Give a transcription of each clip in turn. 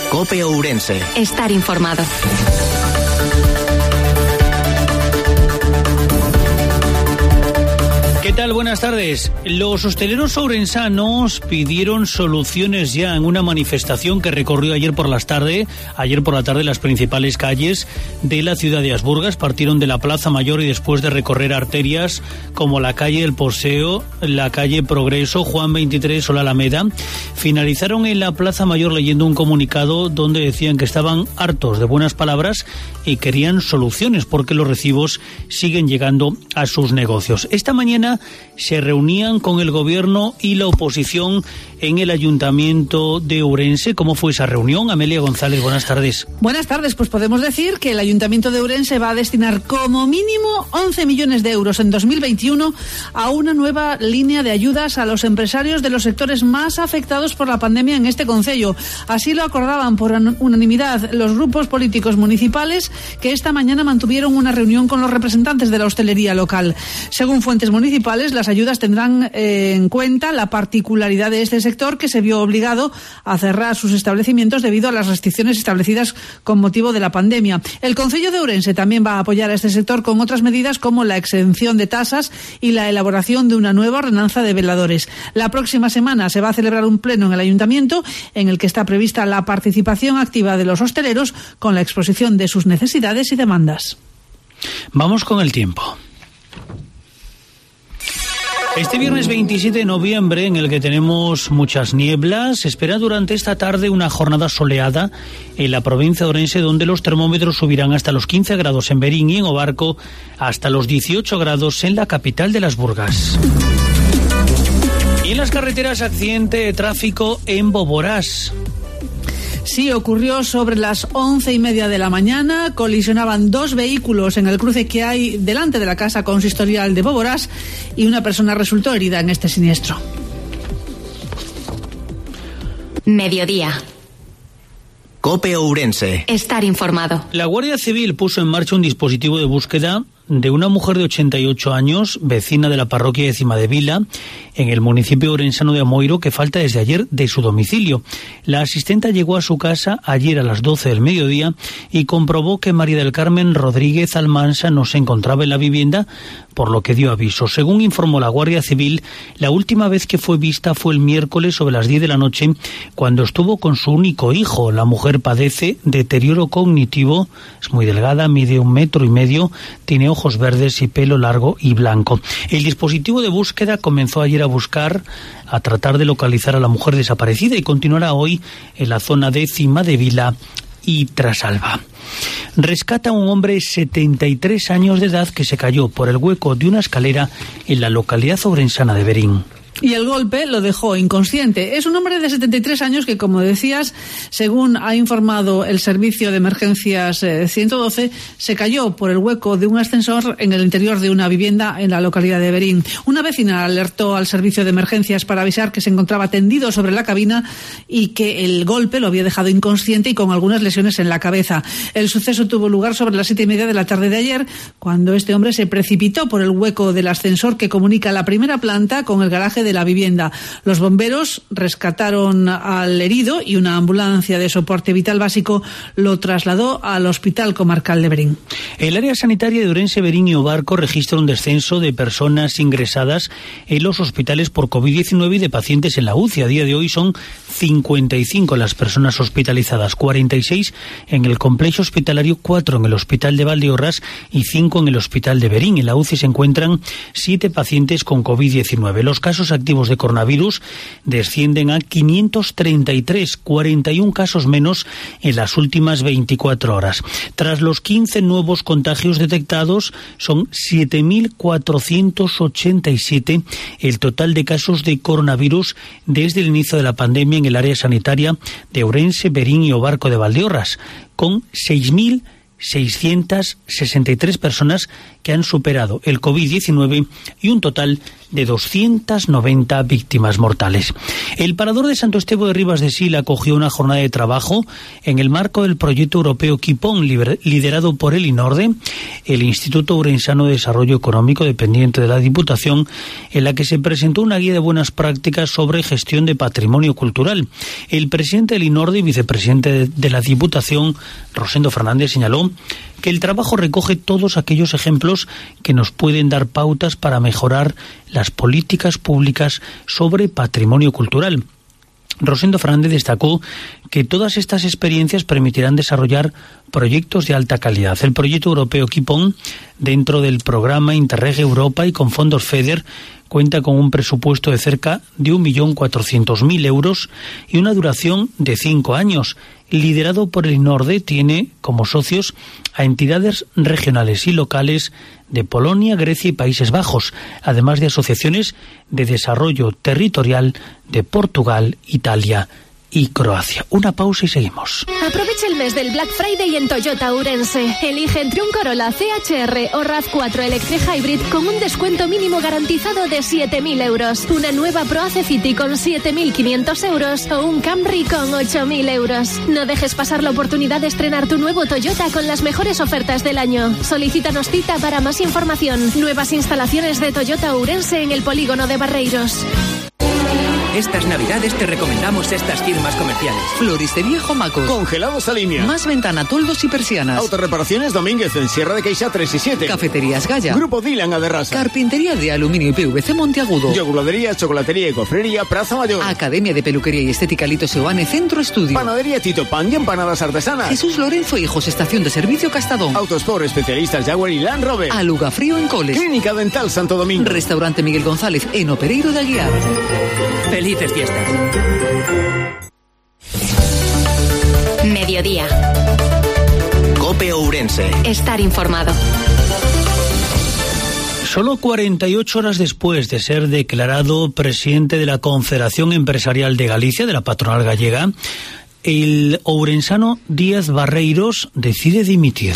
COPE Ourense. Estar informado. ¿Qué tal? Buenas tardes. Los hosteleros ourensanos pidieron soluciones ya en una manifestación que recorrió ayer por la tarde las principales calles de la ciudad de Asburgas. Partieron de la Plaza Mayor y después de recorrer arterias como la calle El Poseo, la calle Progreso, Juan 23 o la Alameda, finalizaron en la Plaza Mayor leyendo un comunicado donde decían que estaban hartos de buenas palabras y querían soluciones porque los recibos siguen llegando a sus negocios. Esta mañana se reunían con el gobierno y la oposición en el Ayuntamiento de Ourense. ¿Cómo fue esa reunión? Amelia González, buenas tardes. Buenas tardes, pues podemos decir que el Ayuntamiento de Ourense va a destinar como mínimo 11 millones de euros en 2021 a una nueva línea de ayudas a los empresarios de los sectores más afectados por la pandemia en este concello. Así lo acordaban por unanimidad los grupos políticos municipales que esta mañana mantuvieron una reunión con los representantes de la hostelería local. Según fuentes municipales, las ayudas tendrán en cuenta la particularidad de este sector, que se vio obligado a cerrar sus establecimientos debido a las restricciones establecidas con motivo de la pandemia. El concello de Ourense también va a apoyar a este sector con otras medidas como la exención de tasas y la elaboración de una nueva ordenanza de veladores. La próxima semana se va a celebrar un pleno en el ayuntamiento en el que está prevista la participación activa de los hosteleros con la exposición de sus necesidades y demandas. Vamos con el tiempo. Este viernes 27 de noviembre, en el que tenemos muchas nieblas, se espera durante esta tarde una jornada soleada en la provincia de Ourense, donde los termómetros subirán hasta los 15 grados en Berín y en Obarco hasta los 18 grados en la capital de las Burgas. Y en las carreteras, accidente de tráfico en Boborás. Sí, ocurrió sobre las 11:30 de la mañana. Colisionaban dos vehículos en el cruce que hay delante de la casa consistorial de Boborás y una persona resultó herida en este siniestro. Mediodía. COPE Ourense. Estar informado. La Guardia Civil puso en marcha un dispositivo de búsqueda de una mujer de 88 años, vecina de la parroquia de Cimadevila, en el municipio orensano de Amoiro, que falta desde ayer de su domicilio. La asistenta llegó a su casa ayer a las 12 del mediodía y comprobó que María del Carmen Rodríguez Almansa no se encontraba en la vivienda, por lo que dio aviso. Según informó la Guardia Civil, la última vez que fue vista fue el miércoles sobre las 10 de la noche, cuando estuvo con su único hijo. La mujer padece deterioro cognitivo, es muy delgada, mide 1,5 metros, tiene ojos verdes y pelo largo y blanco. El dispositivo de búsqueda comenzó ayer a tratar de localizar a la mujer desaparecida y continuará hoy en la zona de Cimadevila y Trasalba. Rescata a un hombre de 73 años de edad que se cayó por el hueco de una escalera en la localidad ourensana de Berín. Y el golpe lo dejó inconsciente. Es un hombre de 73 años que, como decías, según ha informado el servicio de emergencias 112, se cayó por el hueco de un ascensor en el interior de una vivienda en la localidad de Berín. Una vecina alertó al servicio de emergencias para avisar que se encontraba tendido sobre la cabina y que el golpe lo había dejado inconsciente y con algunas lesiones en la cabeza. El suceso tuvo lugar sobre las 7:30 de la tarde de ayer, cuando este hombre se precipitó por el hueco del ascensor que comunica la primera planta con el garaje de la vivienda. Los bomberos rescataron al herido y una ambulancia de soporte vital básico lo trasladó al Hospital Comarcal de Berín. El área sanitaria de Ourense, Berín y Obarco registra un descenso de personas ingresadas en los hospitales por COVID-19 y de pacientes en la UCI. A día de hoy son 55 las personas hospitalizadas, 46 en el complejo hospitalario, 4 en el Hospital de Valdeorras y 5 en el Hospital de Berín. En la UCI se encuentran 7 pacientes con COVID-19. Los casos activos de coronavirus descienden a 533, 41 casos menos en las últimas 24 horas. Tras los 15 nuevos contagios detectados, son 7.487 el total de casos de coronavirus desde el inicio de la pandemia en el área sanitaria de Ourense, Berín y Obarco de Valdeorras, con 6.000 663 personas que han superado el COVID-19 y un total de 290 víctimas mortales. El Parador de Santo Estevo de Ribas de Sil acogió una jornada de trabajo en el marco del proyecto europeo Keep On, liderado por el INORDE, el Instituto Ourensano de Desarrollo Económico dependiente de la Diputación, en la que se presentó una guía de buenas prácticas sobre gestión de patrimonio cultural. El presidente del INORDE y vicepresidente de la Diputación, Rosendo Fernández, señaló que el trabajo recoge todos aquellos ejemplos que nos pueden dar pautas para mejorar las políticas públicas sobre patrimonio cultural. Rosendo Fernández destacó que todas estas experiencias permitirán desarrollar proyectos de alta calidad. El proyecto europeo Keep On, dentro del programa Interreg Europa y con fondos FEDER, cuenta con un presupuesto de cerca de 1.400.000 euros y una duración de 5 años. Liderado por el INORDE, tiene como socios a entidades regionales y locales de Polonia, Grecia y Países Bajos, además de asociaciones de desarrollo territorial de Portugal, Italia y Croacia. Una pausa y seguimos. Aprovecha el mes del Black Friday en Toyota Ourense. Elige entre un Corolla CHR o RAV4 Electric Hybrid con un descuento mínimo garantizado de 7.000 euros. Una nueva Proace City con 7.500 euros o un Camry con 8.000 euros. No dejes pasar la oportunidad de estrenar tu nuevo Toyota con las mejores ofertas del año. Solicítanos cita para más información. Nuevas instalaciones de Toyota Ourense en el polígono de Barreiros. Estas navidades te recomendamos estas firmas comerciales. Floristería Jomacos. Congelados a línea. Más ventana, toldos y persianas. Autorreparaciones Domínguez en Sierra de Queixa 3 y 7. Cafeterías Gaya. Grupo Dylan Aderrasa. Carpintería de aluminio y PVC Monteagudo. Yoguradería, chocolatería y cofrería Plaza Mayor. Academia de Peluquería y Estética Lito Seoane Centro Estudio. Panadería Tito Pan y empanadas artesanas. Jesús Lorenzo Hijos, Estación de Servicio Castadón. Autosport, especialistas Jaguar y Land Rover. Alugafrío en Coles. Clínica Dental Santo Domingo. Restaurante Miguel González en Opereiro de Aguiar. Felices fiestas. Mediodía. COPE Ourense. Estar informado. Solo 48 horas después de ser declarado presidente de la Confederación Empresarial de Galicia, de la patronal gallega, el ourensano Díaz Barreiros decide dimitir.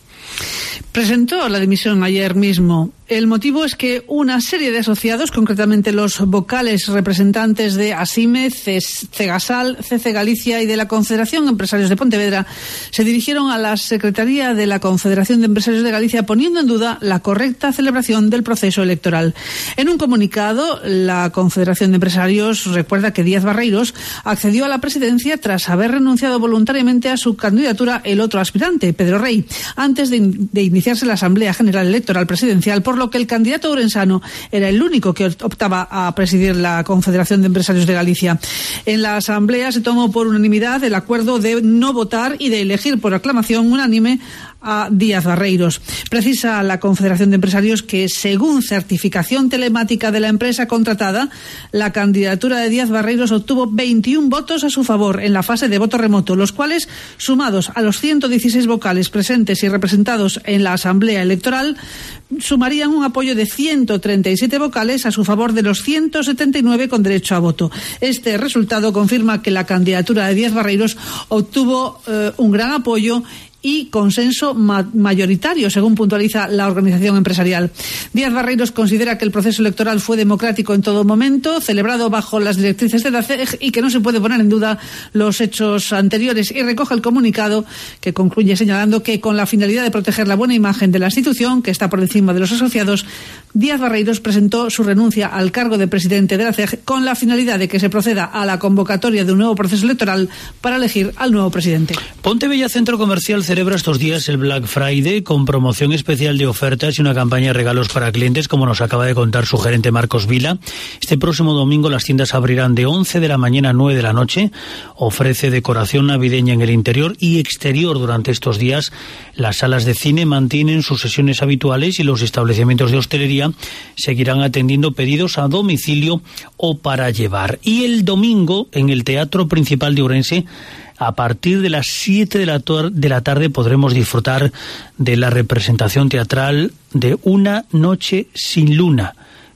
Presentó la dimisión ayer mismo. El motivo es que una serie de asociados, concretamente los vocales representantes de ASIME, CEGASAL, CC Galicia y de la Confederación Empresarios de Pontevedra, se dirigieron a la Secretaría de la Confederación de Empresarios de Galicia poniendo en duda la correcta celebración del proceso electoral. En un comunicado, la Confederación de Empresarios recuerda que Díaz Barreiros accedió a la presidencia tras haber renunciado voluntariamente a su candidatura el otro aspirante, Pedro Rey, antes de iniciarse la Asamblea General Electoral Presidencial, por lo que el candidato ourensano era el único que optaba a presidir la Confederación de Empresarios de Galicia. En la Asamblea se tomó por unanimidad el acuerdo de no votar y de elegir por aclamación unánime a Díaz Barreiros. Precisa la Confederación de Empresarios que, según certificación telemática de la empresa contratada, la candidatura de Díaz Barreiros obtuvo 21 votos a su favor en la fase de voto remoto, los cuales, sumados a los 116 vocales presentes y representados en la Asamblea Electoral, sumarían un apoyo de 137 vocales a su favor de los 179 con derecho a voto. Este resultado confirma que la candidatura de Díaz Barreiros obtuvo un gran apoyo y consenso mayoritario, según puntualiza la organización empresarial. Díaz Barreiros considera que el proceso electoral fue democrático en todo momento, celebrado bajo las directrices de la CEG y que no se puede poner en duda los hechos anteriores, y recoge el comunicado que concluye señalando que, con la finalidad de proteger la buena imagen de la institución, que está por encima de los asociados, Díaz Barreiros presentó su renuncia al cargo de presidente de la CEG con la finalidad de que se proceda a la convocatoria de un nuevo proceso electoral para elegir al nuevo presidente. Pontebella Centro Comercial celebra estos días el Black Friday con promoción especial de ofertas y una campaña de regalos para clientes, como nos acaba de contar su gerente Marcos Vila. Este próximo domingo las tiendas abrirán de 11 de la mañana a 9 de la noche. Ofrece decoración navideña en el interior y exterior durante estos días. Las salas de cine mantienen sus sesiones habituales y los establecimientos de hostelería seguirán atendiendo pedidos a domicilio o para llevar. Y el domingo, en el Teatro Principal de Ourense, a partir de las 7 de la tarde podremos disfrutar de la representación teatral de Una noche sin luna,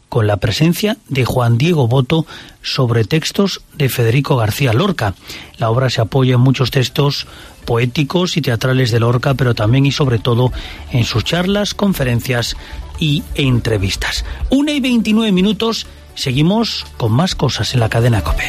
con la presencia de Juan Diego Boto sobre textos de Federico García Lorca. La obra se apoya en muchos textos poéticos y teatrales de Lorca, pero también y sobre todo en sus charlas, conferencias y entrevistas. 1:29, seguimos con más cosas en la cadena COPE.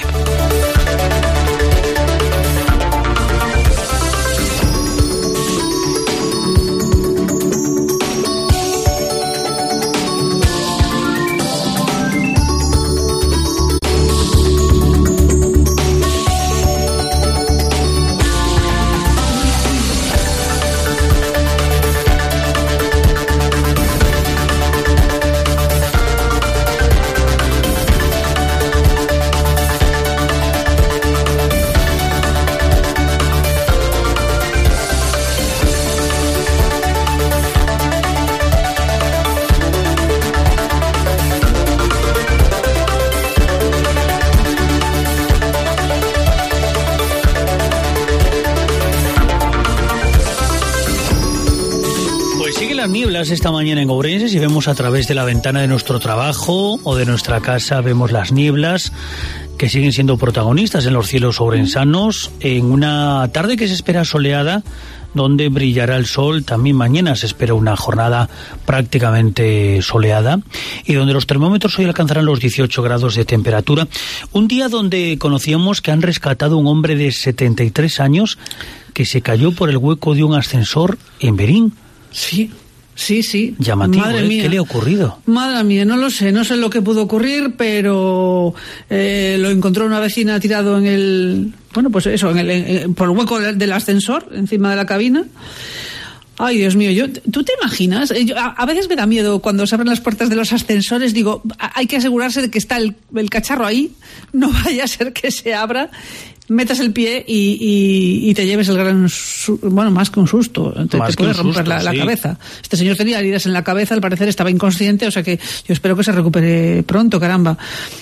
Esta mañana en Ourense, si vemos a través de la ventana de nuestro trabajo o de nuestra casa, vemos las nieblas que siguen siendo protagonistas en los cielos ourensanos, en una tarde que se espera soleada, donde brillará el sol. También mañana se espera una jornada prácticamente soleada y donde los termómetros hoy alcanzarán los 18 grados de temperatura. Un día donde conocíamos que han rescatado a un hombre de 73 años que se cayó por el hueco de un ascensor en Berín. Sí. Llamativo, Madre mía. ¿Qué le ha ocurrido? Madre mía, no sé lo que pudo ocurrir, pero lo encontró una vecina tirado en el... Bueno, pues eso, por el hueco del ascensor, encima de la cabina. Ay, Dios mío, ¿tú te imaginas? A veces me da miedo cuando se abren las puertas de los ascensores, digo, hay que asegurarse de que está el cacharro ahí, no vaya a ser que se abra, metas el pie y te lleves el gran... Bueno, más que un susto, te puedes romper la cabeza. Este señor tenía heridas en la cabeza, al parecer estaba inconsciente, o sea que yo espero que se recupere pronto, caramba.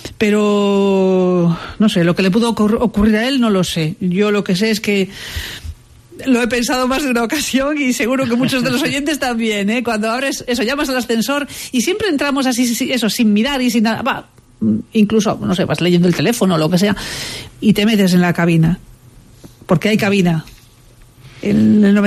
Pero, no sé, lo que le pudo ocurrir a él no lo sé. Yo lo que sé es que lo he pensado más de una ocasión y seguro que muchos de los oyentes también, ¿eh? Cuando abres eso, llamas al ascensor y siempre entramos así, eso, sin mirar y sin nada, incluso, no sé, vas leyendo el teléfono o lo que sea y te metes en la cabina, porque hay cabina en el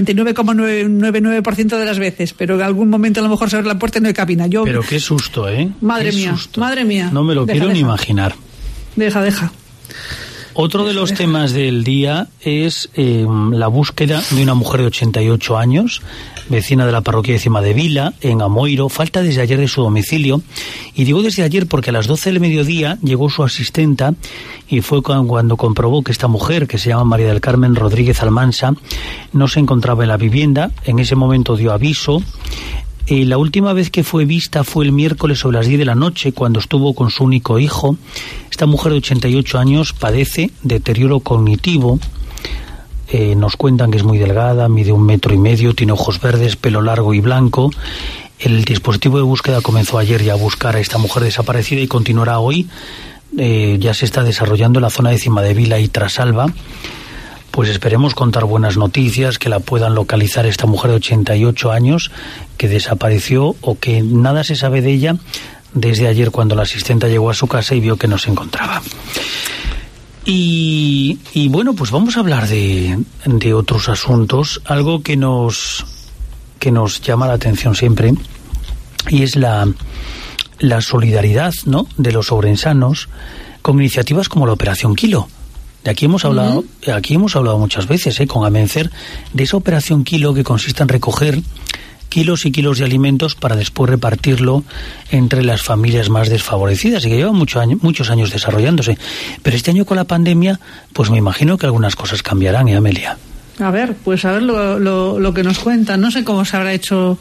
99,99% de las veces, pero en algún momento a lo mejor se abre la puerta y no hay cabina. Pero qué susto, ¿eh? Madre mía. No me lo quiero ni imaginar. Deja. Otro de los temas del día es la búsqueda de una mujer de 88 años, vecina de la parroquia de Cimadevila, en Amoiro. Falta desde ayer de su domicilio. Y digo desde ayer porque a las 12 del mediodía llegó su asistenta y fue cuando comprobó que esta mujer, que se llama María del Carmen Rodríguez Almansa, no se encontraba en la vivienda. En ese momento dio aviso. La última vez que fue vista fue el miércoles sobre las 10 de la noche, cuando estuvo con su único hijo. Esta mujer de 88 años padece deterioro cognitivo. Nos cuentan que es muy delgada, mide 1,5 metros, tiene ojos verdes, pelo largo y blanco. El dispositivo de búsqueda comenzó ayer ya a buscar a esta mujer desaparecida y continuará hoy. Ya se está desarrollando en la zona de Cimadevila y Trasalba. Pues esperemos contar buenas noticias, que la puedan localizar esta mujer de 88 años que desapareció o que nada se sabe de ella desde ayer, cuando la asistenta llegó a su casa y vio que no se encontraba. Y bueno, pues vamos a hablar de otros asuntos, algo que nos llama la atención siempre, y es la solidaridad, ¿no?, de los ourensanos con iniciativas como la Operación Kilo. De aquí hemos hablado, muchas veces, con Amencer, de esa Operación Kilo que consiste en recoger kilos y kilos de alimentos para después repartirlo entre las familias más desfavorecidas, y que lleva muchos años desarrollándose. Pero este año con la pandemia, pues me imagino que algunas cosas cambiarán, Amelia? A ver lo que nos cuentan. No sé cómo se habrá hecho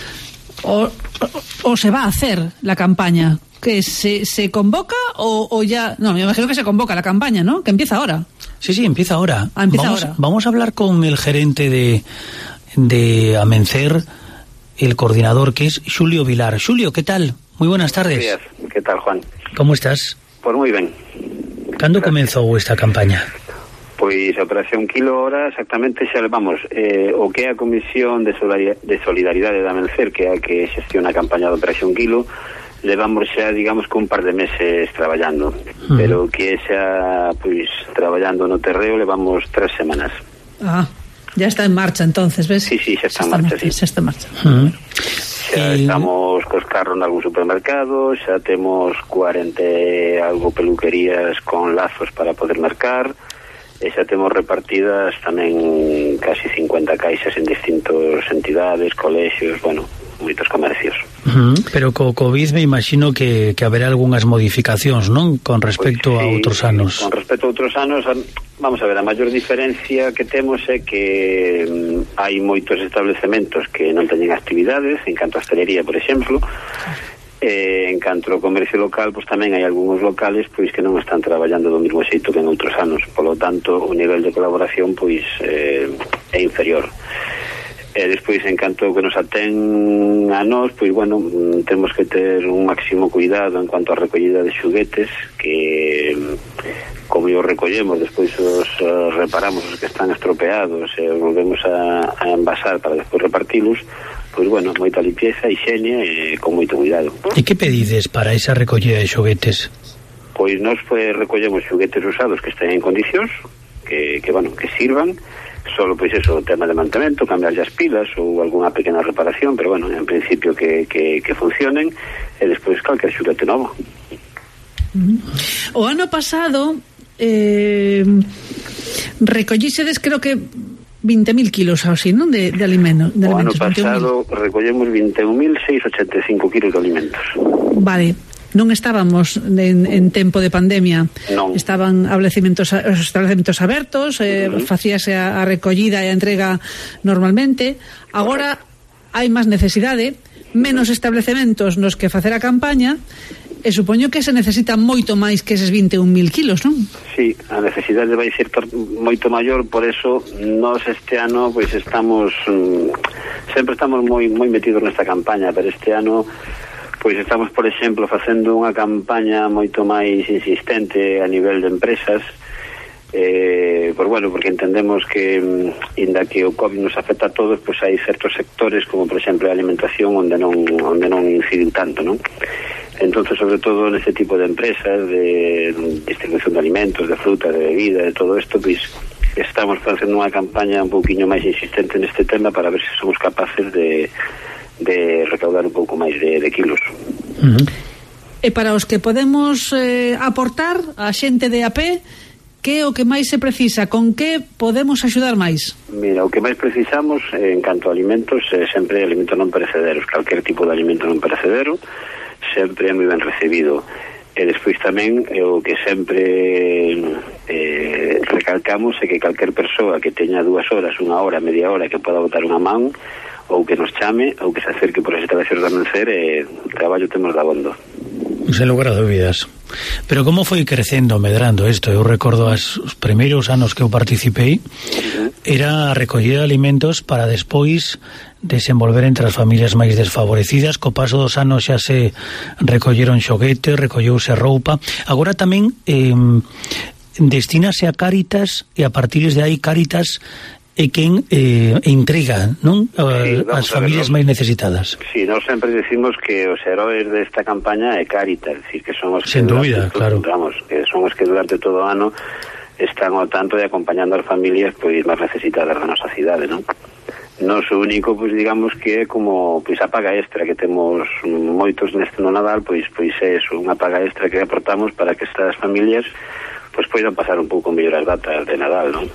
o se va a hacer la campaña. ¿Que se convoca o ya...? No, me imagino que se convoca la campaña, ¿no? Que empieza ahora. Sí, empieza ahora. Ahora. Vamos a hablar con el gerente de Amencer, el coordinador, que es Xulio Vilar. Xulio, ¿qué tal? Muy buenas tardes. Buenos días. ¿Qué tal, Juan? ¿Cómo estás? Pues muy bien. ¿Cuándo comenzó esta campaña? Pois a Operación Kilo ahora exactamente xa levamos o que é a Comisión de Solidaridade da Amencer, que é a que xestiona a campaña da Operación Kilo, levamos xa, digamos, que un par de meses traballando, pero que xa, pois, traballando no terreo levamos 3 semanas. Ya está en marcha, entonces, ¿ves? Sí, xa está en marcha, sí. Xa está en marcha. Xa estamos cos carros en algún supermercado, xa temos 40 algo peluquerías con lazos para poder mercar, e xa temos repartidas tamén casi 50 caixas en distintas entidades, colexios, bueno, moitos comercios. Pero co COVID me imagino que haberá algunhas modificacións, non? Con respecto a outros anos. Con respecto a outros anos, vamos a ver, a maior diferencia que temos é que hai moitos establecementos que non teñen actividades, en canto a hostelería, por exemplo, en canto ao comercio local, pois tamén hai algúns locales pois que non están traballando do mesmo xeito que en outros anos, polo tanto o nivel de colaboración pois é inferior. E despois, en canto que nos atén a nós, pois, bueno, temos que ter un máximo cuidado en cuanto a recollida de xuguetes, que como os recollemos, despois os reparamos os que están estropeados e os volvemos a envasar para despois repartilos, pois, bueno, moita limpieza, higiene e con moito cuidado. E que pedides para esa recollida de xoguetes? Pois nós recollemos xuguetes usados que estén en condicións, que bueno, que sirvan, solo pois eso, o tema de mantemento, cambiar as pilas ou algunha pequena reparación, pero bueno, en principio que funcionen, e despois calquer xuguete novo. O ano pasado recollísedes, creo que 20.000 kilos así, non? De alimentos. O ano pasado recollemos 21.685 kilos de alimentos. Vale. Non estábamos en tempo de pandemia, non. Estaban os estabelecementos abertos, facíase a recollida e a entrega normalmente. Agora hai máis necesidade, menos establecementos nos que facer a campaña, e supoño que se necesita moito máis que eses 21.000 kilos, non? Sí, a necesidade vai ser moito maior, por eso nós este ano pois estamos sempre estamos moi metidos nesta campaña, pero este ano pois estamos, por exemplo, facendo unha campaña moito máis insistente a nivel de empresas, porque entendemos que, inda que o COVID nos afecta a todos, pois hai certos sectores, como por exemplo a alimentación, onde non incidiu tanto, non? Entonces, sobre todo neste tipo de empresas de distribución de alimentos, de fruta, de bebida, de todo isto, pois estamos facendo unha campaña un pouquiño máis insistente neste tema para ver se somos capaces de recaudar un pouco máis de kilos. E para os que podemos aportar a xente de a pé, que é o que máis se precisa? Con que podemos axudar máis? Mira, o que máis precisamos en canto a alimentos é sempre alimentos non perecederos. Calquer tipo de alimento non perecedero sempre é moi ben recibido. E despois tamén o que sempre recalcamos é que calquer persoa que teña 2 horas, 1 hora, media hora, que poda botar unha man, ou que nos chame, ou que se acerque por as instalacións de Amencer, traballo temos de abondo. Sen lugar a dúbidas. Pero como foi crecendo, medrando isto? Eu recordo os primeiros anos que eu participei, era a recollida de alimentos para despois desenvolver entre as familias máis desfavorecidas. Co paso dos anos xa se recolleron xoguetes, recolleuse roupa. Agora tamén destínase a Cáritas, e a partir de aí Cáritas e quen entrega, non? As familias máis necesitadas. Sí, nós sempre decimos que os heróis desta campaña é Cáritas, decir, que son os que sen dúbida, claro, que son os que durante todo o ano están ao tanto de acompañando as familias pois máis necesitadas da nosa cidade, non? Nos o único, pois digamos que é como pois a paga extra que temos moitos neste no Nadal, pois é eso, unha paga extra que aportamos para que estas familias pois poidan pasar un pouco mellor as datas de Nadal, non?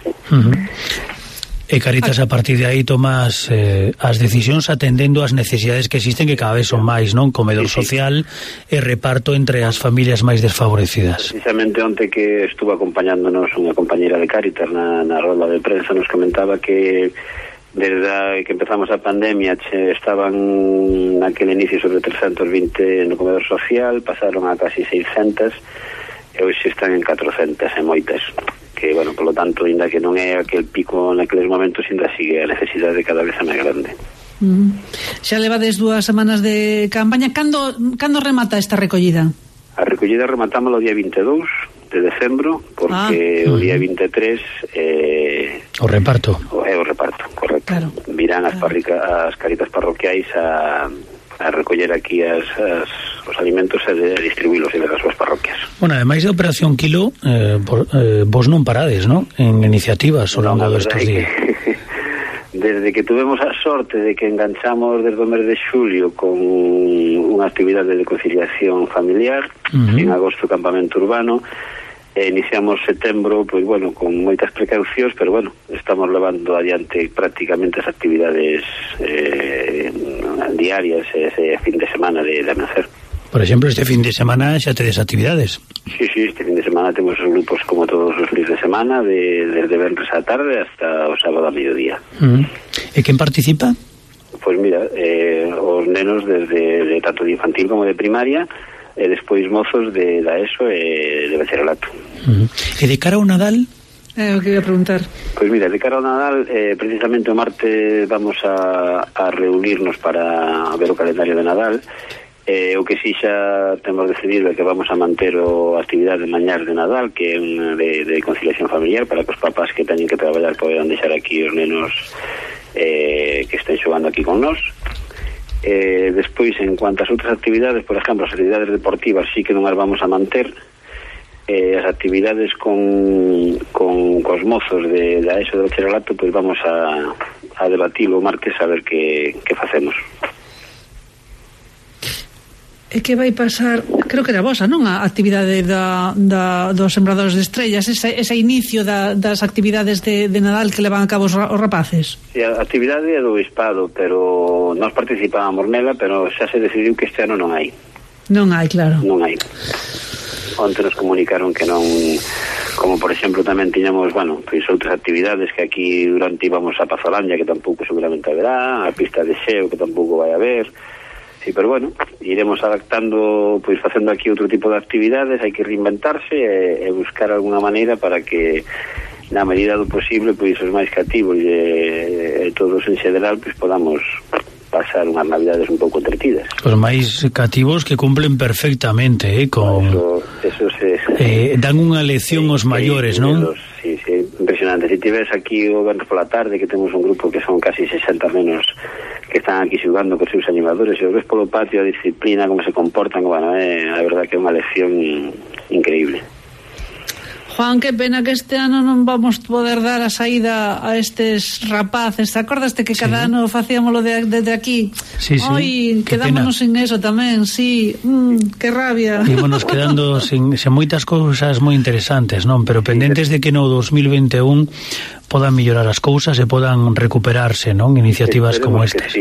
E Cáritas a partir de aí toma as decisións atendendo as necesidades que existen, que cada vez son máis, non? Comedor social e reparto entre as familias máis desfavorecidas. Precisamente onte que estuvo acompañándonos unha compañera de Cáritas na roda de prensa, nos comentaba que desde que empezamos a pandemia estaban naquele inicio sobre 320 no comedor social, pasaron a casi 600 e hoxe están en 400 e moitas, que, bueno, polo tanto, ainda que non é aquel pico naqueles momentos, ainda sigue a necesidade cada vez máis grande. Xa levades 2 semanas de campaña. Cando remata esta recollida? A recollida rematamos o día 22 de decembro, porque o día 23 o reparto. É o reparto, correcto. Claro. Virán as Cáritas parroquiais a recoller aquí os alimentos e de distribuílos entre as súas parroquias. Bueno, ademais da Operación Kilo, vos non parades, non? En iniciativas ao longo destes días. Desde que tuvemos a sorte de que enganchamos desde o mes de xulio con unha actividade de conciliación familiar, en agosto campamento urbano, iniciamos setembro, pois bueno, con moitas precaucións, pero bueno, estamos levando adiante prácticamente as actividades diarias, ese fin de semana de amencer. Por exemplo, este fin de semana xa tedes actividades. Sí, este fin de semana temos os grupos como todos os fines de semana, desde venres á tarde hasta o sábado a mediodía. E quen participa? Pois mira, os nenos desde tanto de infantil como de primaria, e despois mozos da ESO e de bacharelato. E de cara ao Nadal? O que ia preguntar. Pois mira, de cara ao Nadal, precisamente o martes vamos a reunirnos para ver o calendario de Nadal. O que sí xa temos decidido é que vamos a manter a actividade de mañás de Nadal, que é unha de conciliación familiar, para que os papás que teñen que traballar podan deixar aquí os nenos que estén xogando aquí con nós. Despois, en cuanto ás outras actividades, por exemplo, as actividades deportivas sí que non as vamos a manter. As actividades cos mozos da ESO de bacharelato, pois vamos a debatilo o martes a ver que facemos. E que vai pasar, creo que era vosa, non? A actividade dos sembradores de estrellas, ese inicio das actividades de Nadal que levan a cabo os rapaces. Sí, a actividade é do Bispado, pero nós participábamos nela, pero xa se decidiu que este ano non hai. Non hai, claro. Non hai. Onte nos comunicaron que non, como por exemplo tamén tiñamos, bueno, pois outras actividades que aquí durante íbamos a Pazolandia, que tampouco seguramente haberá, a pista de xeo que tampouco vai haber. Sí, pero bueno, iremos adaptando, pois facendo aquí outro tipo de actividades, hai que reinventarse e buscar alguna maneira para que na medida do posible, pois os máis cativos e todos en xeral, pois podamos pasar unhas navidades un pouco entretidas. Os máis cativos que cumplen perfectamente, con eso se dan unha lección aos maiores, non? Sí, impresionante. Se tives aquí o venres pola tarde, que temos un grupo que son casi 60 menos que están aquí xugando con seus animadores, e os ves polo patio a disciplina, como se comportan, bueno, a verdad que é unha lección increíble. Juan, que pena que este ano non vamos poder dar a saída a estes rapaces. Acordaste que cada ano facíamoslo desde aquí? Sí. Oi, quedámonos sin eso tamén, sí. Que rabia. Ímonos quedando sin moitas cousas moi interesantes, non? Pero pendentes de que no 2021 podan mellorar as cousas e podan recuperarse, non? Iniciativas como estas.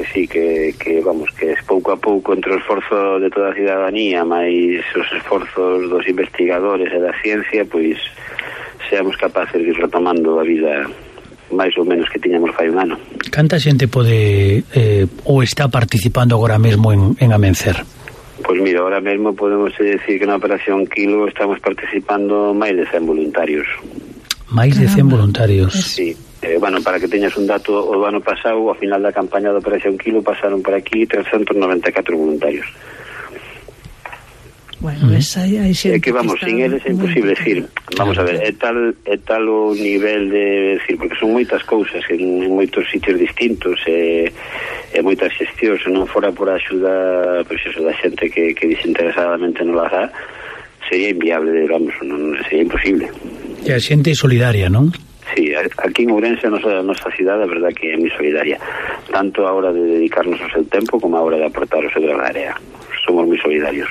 Que vamos, que es pouco a pouco entre o esforzo de toda a cidadanía máis os esforzos dos investigadores e da ciencia, pois seamos capaces de ir retomando a vida máis ou menos que tiñamos fai un ano. Canta xente pode ou está participando agora mesmo en Amencer? Pois mira, ahora mesmo podemos decir que na Operación Kilo estamos participando máis de 100 voluntarios. Máis de 100 voluntarios. Sí. Bueno, para que teñas un dato, o ano pasado, ao final da campaña da Operación Kilo, pasaron por aquí 394 voluntarios. Bueno, hai xente que vamos, sin eles é imposible decir. Vamos a ver, é tal o nivel de decir, porque son moitas cousas en moitos sitios distintos e moitas xestións, se non fora por a axuda, pois eso, da xente que desinteresadamente non la dá, sería inviable, vamos, non sería imposible. E a xente solidaria, non? Sí, aquí en Ourense, a nosa cidade, a verdad que é moi solidaria, tanto a hora de dedicarnos o seu tempo como a hora de aportar o seu gran área. Somos moi solidarios.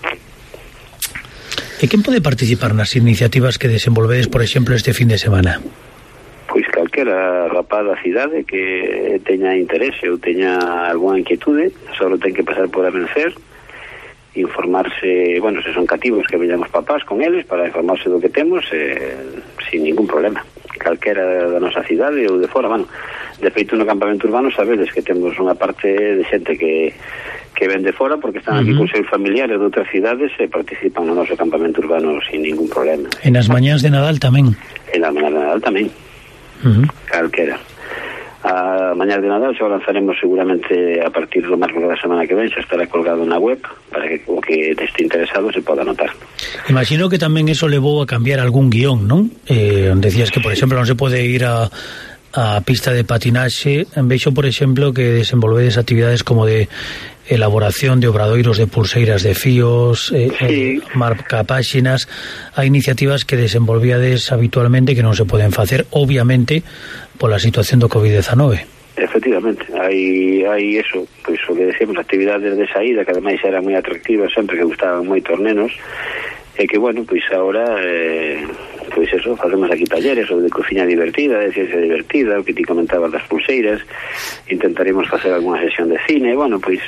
E quen pode participar nas iniciativas que desenvolvedes, por exemplo, este fin de semana? Pois calquera rapaz da cidade que teña interese ou teña algunha inquietude, só ten que pasar por Amencer, informarse, bueno, se son cativos que veñamos papás con eles para informarse do que temos sin ningún problema. Calquera da nosa cidade ou de fora, bueno, de feito no campamento urbano sabedes que temos unha parte de xente que ven de fora porque están aquí con seus familiares de outras cidades e participan no noso campamento urbano sin ningún problema. E nas mañás de Nadal tamén? En nas mañás de Nadal tamén. Calquera. A mañá de Nadal xa o lanzaremos seguramente a partir do marco da semana que ven, xa estará colgado na web para que o que este interesado se poda anotar. Imagino que tamén eso levou a cambiar algún guión, non? Decías que, por exemplo, non se pode ir a a pista de patinaxe. Vexo, por exemplo, que desenvolvedes actividades como de elaboración de obradoiros de pulseiras de fíos, marcapáxinas. Hai iniciativas que desenvolvíades habitualmente que non se poden facer, obviamente, pola situación do COVID-19. Efectivamente, hai eso, pois o que decíamos, actividades de saída que ademais eran moi atractivas, sempre que gustaban moito aos nenos, e que, bueno, pois agora pois eso, facemos aquí talleres o de cociña divertida, de ciencia divertida, o que ti comentabas das pulseiras, intentaremos facer alguna sesión de cine, bueno, pois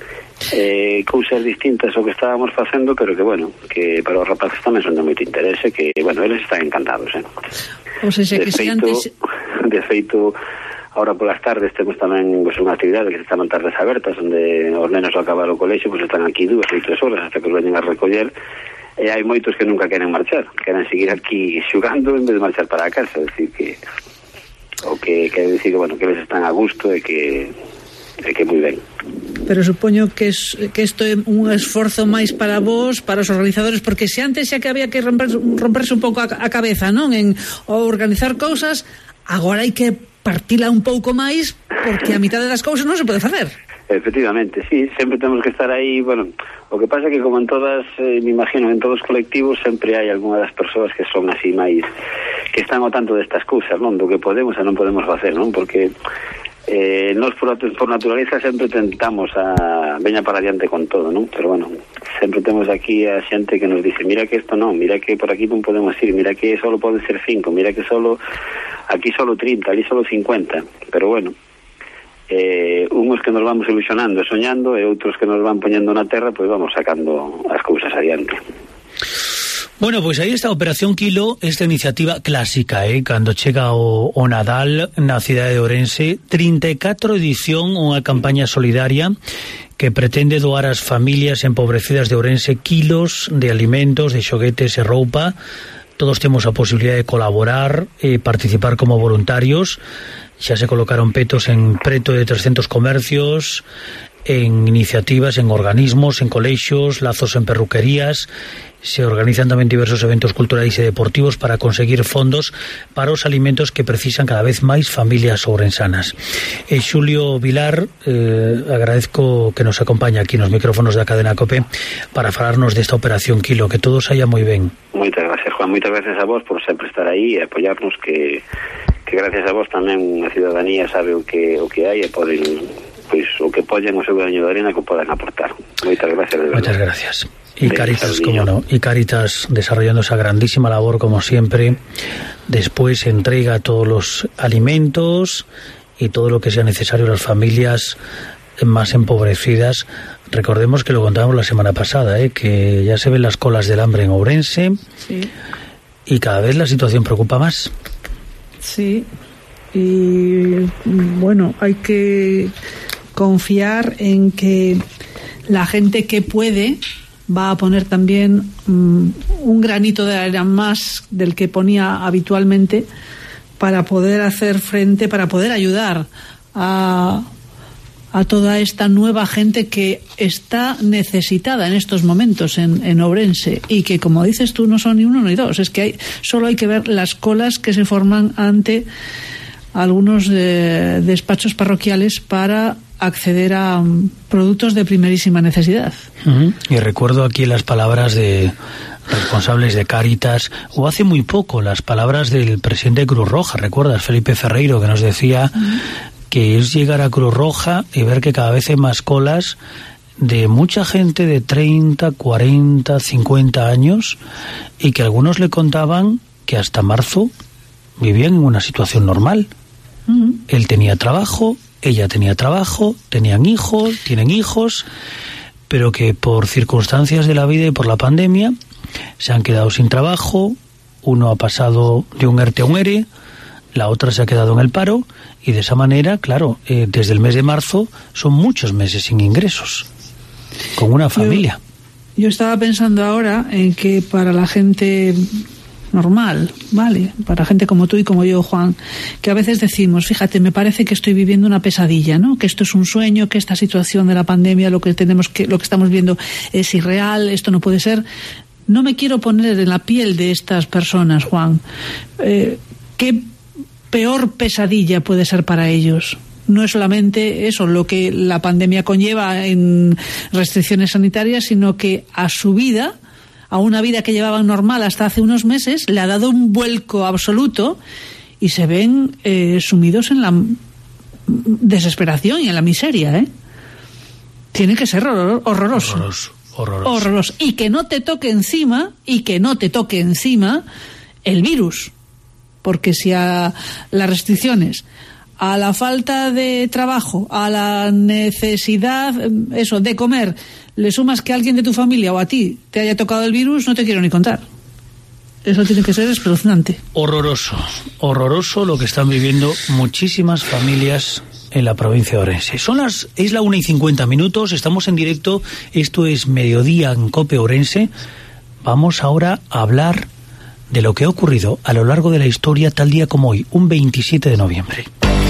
cousas distintas ao que estábamos facendo, pero que, bueno, que para os rapaces tamén son de moito interese, que, bueno, eles están encantados, O sea, que si antes... De feito, ahora polas tardes temos tamén pues, unha actividade que se chaman tardes abertas, onde os nenos ao acabar o colexio pues, están aquí 2 ou 3 horas hasta que os veñen a recoller, e hai moitos que nunca queren marchar, queren seguir aquí xugando en vez de marchar para a casa, é dicir que o que quer dicir que, bueno, que eles están a gusto e que moi ben. Pero supoño que isto é un esforzo máis para vos, para os organizadores, porque se antes xa que había que romperse un pouco a cabeza, non? En organizar cousas, agora hai que partila un pouco máis, porque a mitad das cousas non se pode facer. Efectivamente, sí, sempre temos que estar aí, bueno, o que pasa é que como en todas, me imagino, en todos os colectivos sempre hai algunha das persoas que son así máis, que están ao tanto destas cousas, non? Do que podemos e non podemos facer, non? Porque nós por naturaleza sempre tentamos a veña para adiante con todo, non? Pero bueno, sempre temos aquí a xente que nos dice, mira que isto non, mira que por aquí non podemos ir, mira que solo pode ser 5, mira que solo aquí solo 30, ali solo 50, pero bueno, unhos que nos vamos ilusionando e soñando e outros que nos van poñendo na terra, pois vamos sacando as cousas adiante. Bueno, pois aí está a Operación Kilo, esta iniciativa clásica, cando chega o Nadal na cidade de Ourense, 34 edición, unha campaña solidaria que pretende doar ás familias empobrecidas de Ourense kilos de alimentos, de xoguetes e roupa. Todos temos a posibilidad de colaborar e participar como voluntarios. Xa se colocaron petos en preto de 300 comercios, en iniciativas, en organismos, en colexios, lazos en perruquerías. Se organizan tamén diversos eventos culturais e deportivos para conseguir fondos para os alimentos que precisan cada vez máis familias ourensanas. Xulio Vilar, agradezco que nos acompaña aquí nos micrófonos da cadena COPE para falarnos desta Operación Kilo, que todo saia moi ben. Moitas gracias, Juan, moitas gracias a vos por sempre estar aí e apoiarnos, que gracias a vos tamén a ciudadanía sabe o que hai e poden, pois, o que poñen o seu graño de arena que poden aportar. Moitas gracias, de verdade. Moitas gracias. Y Cáritas, como no, y Cáritas desarrollando esa grandísima labor como siempre. Después entrega todos los alimentos y todo lo que sea necesario a las familias más empobrecidas. Recordemos que lo contábamos la semana pasada, que ya se ven las colas del hambre en Ourense, sí. Y cada vez la situación preocupa más. Sí, y bueno, hay que confiar en que la gente que puede va a poner también un granito de arena más del que ponía habitualmente para poder hacer frente, para poder ayudar a toda esta nueva gente que está necesitada en estos momentos en Ourense, y que, como dices tú, no son ni uno ni dos, es que solo hay que ver las colas que se forman ante algunos despachos parroquiales para acceder a productos de primerísima necesidad. Y recuerdo aquí las palabras de responsables de Cáritas, o hace muy poco las palabras del presidente de Cruz Roja, ¿recuerdas? Felipe Ferreiro, que nos decía que es llegar a Cruz Roja y ver que cada vez hay más colas de mucha gente de 30, 40, 50 años, y que algunos le contaban que hasta marzo vivían en una situación normal. Él tenía trabajo, ella tenía trabajo, tenían hijos, tienen hijos, pero que por circunstancias de la vida y por la pandemia se han quedado sin trabajo. Uno ha pasado de un ERTE a un ERE, la otra se ha quedado en el paro, y de esa manera, claro, desde el mes de marzo son muchos meses sin ingresos, con una familia. Yo estaba pensando ahora en que para la gente normal, ¿vale? Para gente como tú y como yo, Juan, que a veces decimos, fíjate, me parece que estoy viviendo una pesadilla, ¿no? Que esto es un sueño, que esta situación de la pandemia, lo que estamos viendo es irreal, esto no puede ser. No me quiero poner en la piel de estas personas, Juan. ¿Qué peor pesadilla puede ser para ellos. No es solamente eso lo que la pandemia conlleva en restricciones sanitarias, sino que a su vida, a una vida que llevaban normal hasta hace unos meses, le ha dado un vuelco absoluto y se ven sumidos en la desesperación y en la miseria, Tiene que ser horroroso. Horroroso. Y que no te toque encima, el virus. Porque si a las restricciones, a la falta de trabajo, a la necesidad de comer, le sumas que alguien de tu familia o a ti te haya tocado el virus, no te quiero ni contar. Eso tiene que ser espeluznante. Horroroso lo que están viviendo muchísimas familias en la provincia de Ourense. Es la 1:50, estamos en directo, esto es Mediodía en COPE Ourense. Vamos ahora a hablar de lo que ha ocurrido a lo largo de la historia tal día como hoy, un 27 de noviembre.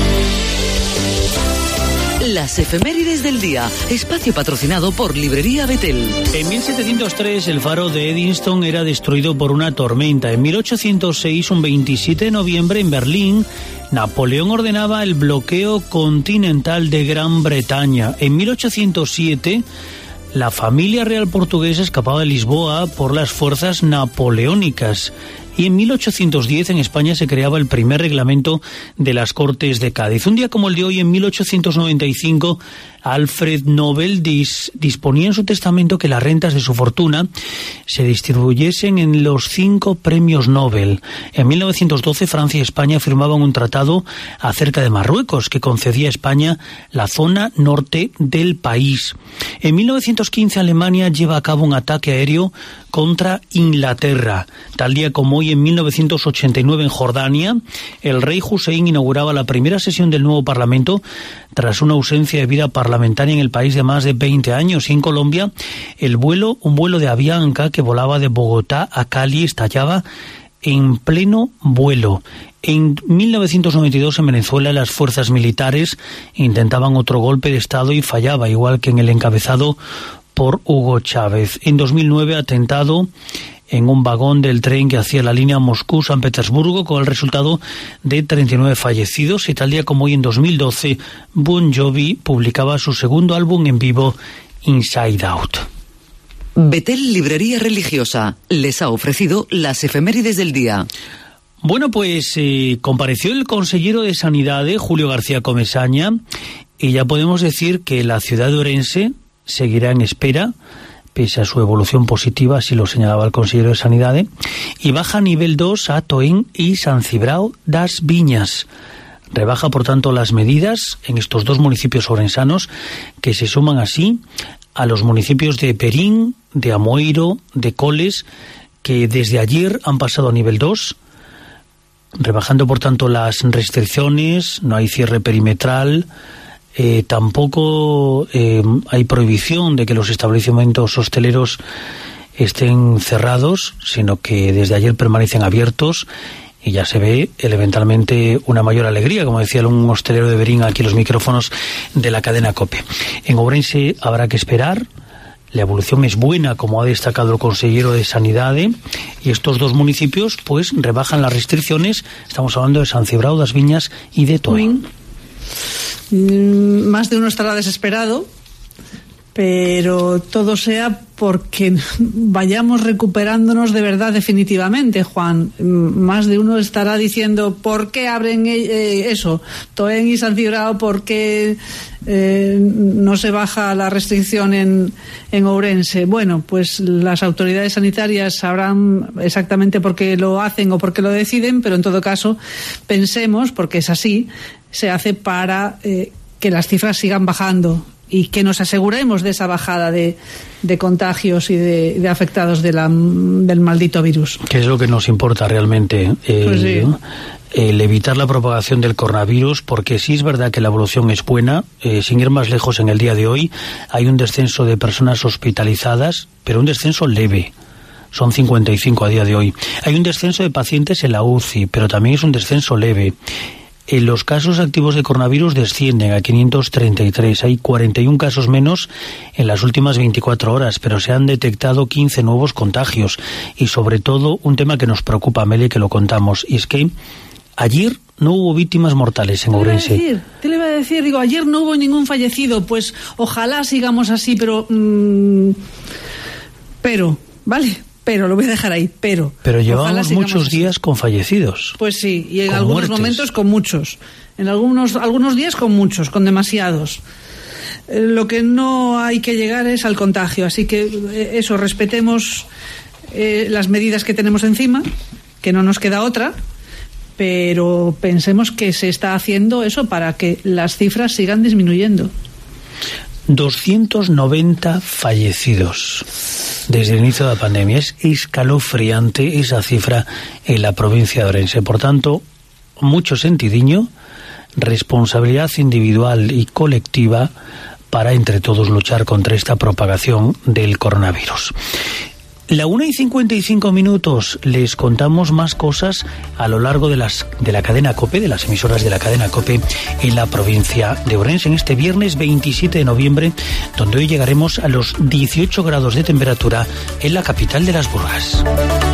Las efemérides del día, espacio patrocinado por Librería Betel. En 1703 el faro de Eddington era destruido por una tormenta. En 1806, un 27 de noviembre, en Berlín, Napoleón ordenaba el bloqueo continental de Gran Bretaña. En 1807, la familia real portuguesa escapaba de Lisboa por las fuerzas napoleónicas. Y en 1810 en España se creaba el primer reglamento de las Cortes de Cádiz. Un día como el de hoy, en 1895, Alfred Nobel disponía en su testamento que las rentas de su fortuna se distribuyesen en los 5 premios Nobel. En 1912 Francia y España firmaban un tratado acerca de Marruecos que concedía a España la zona norte del país. En 1915 Alemania lleva a cabo un ataque aéreo contra Inglaterra. Tal día como hoy, en 1989 en Jordania, el rey Hussein inauguraba la primera sesión del nuevo Parlamento tras una ausencia de vida parlamentaria en el país de más de 20 años. Y en Colombia, un vuelo de Avianca que volaba de Bogotá a Cali estallaba en pleno vuelo. En 1992 en Venezuela las fuerzas militares intentaban otro golpe de Estado y fallaba, igual que en el encabezado por Hugo Chávez. En 2009, atentado en un vagón del tren que hacía la línea Moscú-San Petersburgo, con el resultado de 39 fallecidos. Y tal día como hoy, en 2012, Bon Jovi publicaba su segundo álbum en vivo, Inside Out. Betel Librería Religiosa les ha ofrecido las efemérides del día. Bueno, pues compareció el consejero de Sanidad, Julio García Comesaña, y ya podemos decir que la ciudad de Ourense seguirá en espera, pese a su evolución positiva, así lo señalaba el consejero de Sanidad, y baja a nivel 2 a Toén y San Cibrao das Viñas. Rebaja, por tanto, las medidas en estos 2 municipios ourensanos, que se suman así a los municipios de Perín, de Amoeiro, de Coles, que desde ayer han pasado a nivel 2, rebajando, por tanto, las restricciones. No hay cierre perimetral. Tampoco hay prohibición de que los establecimientos hosteleros estén cerrados, sino que desde ayer permanecen abiertos, y ya se ve elementalmente una mayor alegría, como decía un hostelero de Berín aquí en los micrófonos de la cadena COPE. En Ourense habrá que esperar. La evolución es buena, como ha destacado el consejero de Sanidad, y estos 2 municipios pues rebajan las restricciones. Estamos hablando de San Cibrao das Viñas y de Toén. Más de uno estará desesperado, pero todo sea porque vayamos recuperándonos de verdad definitivamente, Juan. Más de uno estará diciendo ¿por qué abren Toén y San Cibrao? ¿Por qué no se baja la restricción en Ourense? Bueno, pues las autoridades sanitarias sabrán exactamente por qué lo hacen o por qué lo deciden, pero en todo caso pensemos, porque es así, se hace para que las cifras sigan bajando y que nos aseguremos de esa bajada de contagios y de afectados del maldito virus. ¿Qué es lo que nos importa realmente? Pues sí. El evitar la propagación del coronavirus, porque sí es verdad que la evolución es buena. Sin ir más lejos, en el día de hoy hay un descenso de personas hospitalizadas, pero un descenso leve. Son 55 a día de hoy. Hay un descenso de pacientes en la UCI, pero también es un descenso leve. Los casos activos de coronavirus descienden a 533. Hay 41 casos menos en las últimas 24 horas, pero se han detectado 15 nuevos contagios. Y sobre todo, un tema que nos preocupa, Amelia, que lo contamos, y es que Ayer no hubo víctimas mortales en Ourense. ¿Qué le iba a decir? Digo, ayer no hubo ningún fallecido. Pues ojalá sigamos así, pero... ¿vale? Pero lo voy a dejar ahí, pero llevamos muchos días con fallecidos. Pues sí, y en con algunos muertes. momentos con muchos. En algunos días con muchos, con demasiados. Lo que no hay que llegar es al contagio. Así que eso, respetemos las medidas que tenemos encima, que no nos queda otra, pero pensemos que se está haciendo eso para que las cifras sigan disminuyendo. 290 fallecidos desde el inicio de la pandemia. Es escalofriante esa cifra en la provincia de Ourense. Por tanto, mucho sentidiño, responsabilidad individual y colectiva para entre todos luchar contra esta propagación del coronavirus. La 1:55, les contamos más cosas a lo largo de la cadena COPE, de las emisoras de la cadena COPE en la provincia de Ourense, en este viernes 27 de noviembre, donde hoy llegaremos a los 18 grados de temperatura en la capital de las Burgas.